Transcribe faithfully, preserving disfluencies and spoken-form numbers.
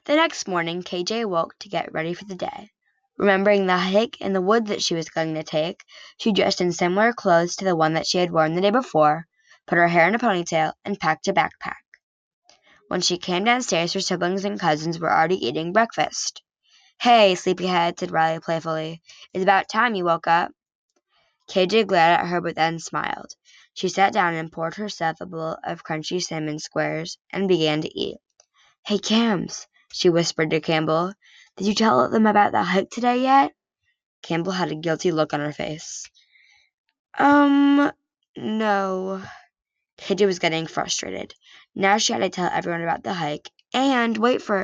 The next morning, K J awoke to get ready for the day. Remembering the hike in the woods that she was going to take, she dressed in similar clothes to the one that she had worn the day before, put her hair in a ponytail, and packed a backpack. When she came downstairs, her siblings and cousins were already eating breakfast. "Hey, sleepyhead," said Riley playfully. "It's about time you woke up." K J glared at her but then smiled. She sat down and poured herself a bowl of crunchy cinnamon squares and began to eat. "Hey, Cams," she whispered to Campbell. "Did you tell them about the hike today yet?" Campbell had a guilty look on her face. Um, no. K J was getting frustrated. Now she had to tell everyone about the hike, and wait for